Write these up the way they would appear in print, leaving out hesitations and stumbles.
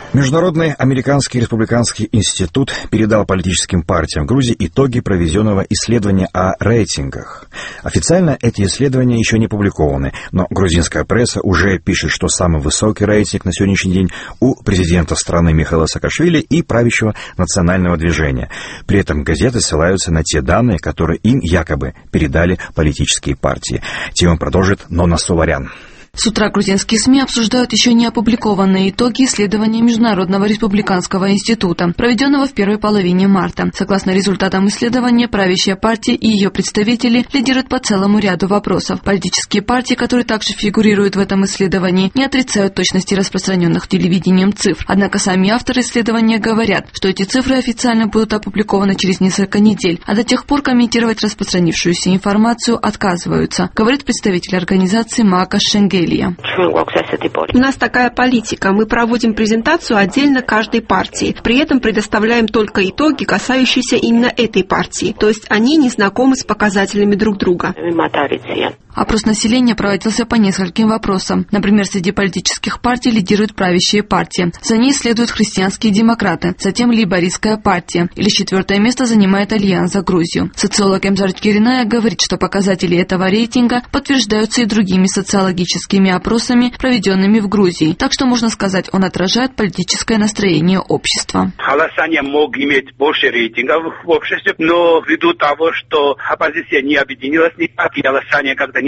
Международный американский республиканский институт передал политическим партиям Грузии итоги проведенного исследования о рейтингах. Официально эти исследования еще не опубликованы, но грузинская пресса уже пишет, что самый высокий рейтинг на сегодняшний день у президента страны Михаила Саакашвили и правящего национального движения. При этом газеты ссылаются на те данные, которые им якобы передали политические партии. Тему продолжит Нонна Суварян. С утра грузинские СМИ обсуждают еще не опубликованные итоги исследования Международного республиканского института, проведенного в первой половине марта. Согласно результатам исследования, правящая партия и ее представители лидируют по целому ряду вопросов. Политические партии, которые также фигурируют в этом исследовании, не отрицают точности распространенных телевидением цифр. Однако сами авторы исследования говорят, что эти цифры официально будут опубликованы через несколько недель, а до тех пор комментировать распространившуюся информацию отказываются, говорит представитель организации Мака Шенгелия. У нас такая политика. Мы проводим презентацию отдельно каждой партии. При этом предоставляем только итоги, касающиеся именно этой партии. То есть они не знакомы с показателями друг друга. Опрос населения проводился по нескольким вопросам. Например, среди политических партий лидируют правящие партии. За ней следуют христианские демократы, затем лейбористская партия. И лишь 4-е место занимает Альянс за Грузию. Социолог Эмзар Кириная говорит, что показатели этого рейтинга подтверждаются и другими социологическими опросами, проведенными в Грузии. Так что, можно сказать, он отражает политическое настроение общества. Голосование мог иметь больше рейтингов в обществе, но ввиду того, что оппозиция не объединилась, никак и голосование как-то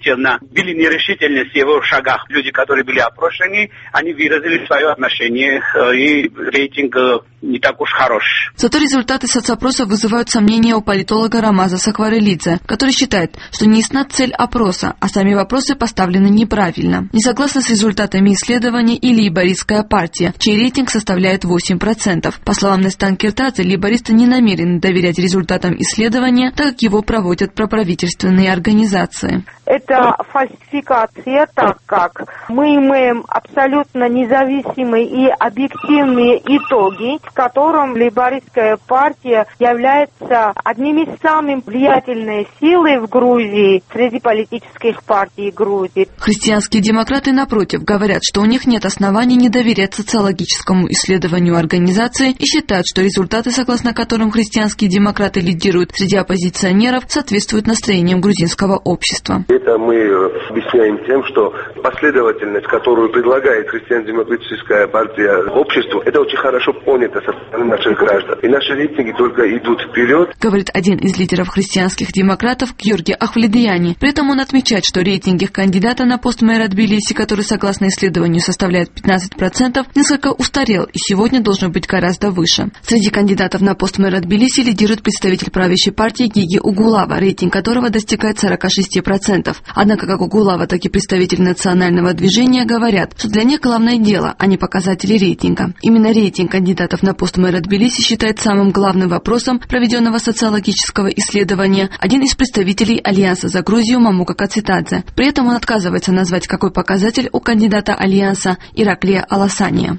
были нерешительны в его шагах. Люди, которые были опрошены, они выразили свое отношение, и рейтинг не так уж хорош. Зато результаты соцопроса вызывают сомнения у политолога Рамаза Сакварелидзе, который считает, что не ясна цель опроса, а сами вопросы поставлены неправильно. Не согласна с результатами исследования и лейбористская партия, чей рейтинг составляет 8%. По словам Нестан Киртадзе, лейбористы не намерены доверять результатам исследования, так как его проводят проправительственные организации. Это фальсификация, так как мы имеем абсолютно независимые и объективные итоги, в котором лейбористская партия является одними из самых влиятельных сил в Грузии среди политических партий Грузии. Христианские демократы, напротив, говорят, что у них нет оснований не доверять социологическому исследованию организации и считают, что результаты, согласно которым христианские демократы лидируют среди оппозиционеров, соответствуют настроениям грузинского общества. Это мы объясняем тем, что последовательность, которую предлагает христиан-демократическая партия обществу, это очень хорошо понято со стороны наших граждан. И наши рейтинги только идут вперед. Говорит один из лидеров христианских демократов Георгий Ахвледияни. При этом он отмечает, что рейтинг их кандидата на пост мэра Тбилиси, который, согласно исследованию, составляет 15%, несколько устарел и сегодня должен быть гораздо выше. Среди кандидатов на пост мэра Тбилиси лидирует представитель правящей партии Гиги Угулава, рейтинг которого достигает 46%. Однако как Угулава, так и представители национального движения говорят, что для них главное дело, а не показатели рейтинга. Именно рейтинг кандидатов на пост мэра Тбилиси считает самым главным вопросом проведенного социологического исследования один из представителей Альянса за Грузию Мамука Кацитадзе. При этом он отказывается назвать, какой показатель у кандидата Альянса Ираклия Аласания.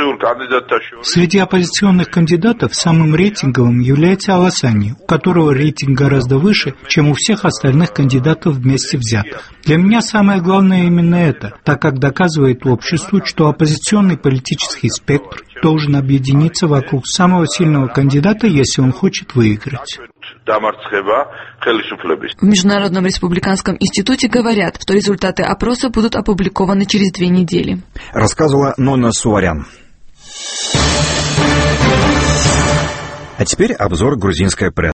Среди оппозиционных кандидатов самым рейтинговым является Аласани, у которого рейтинг гораздо выше, чем у всех остальных кандидатов вместе взятых. Для меня самое главное именно это, так как доказывает обществу, что оппозиционный политический спектр должен объединиться вокруг самого сильного кандидата, если он хочет выиграть. В Международном республиканском институте говорят, что результаты опроса будут опубликованы через 2 недели. Рассказывала Нонна Суварян. А теперь обзор грузинской прессы.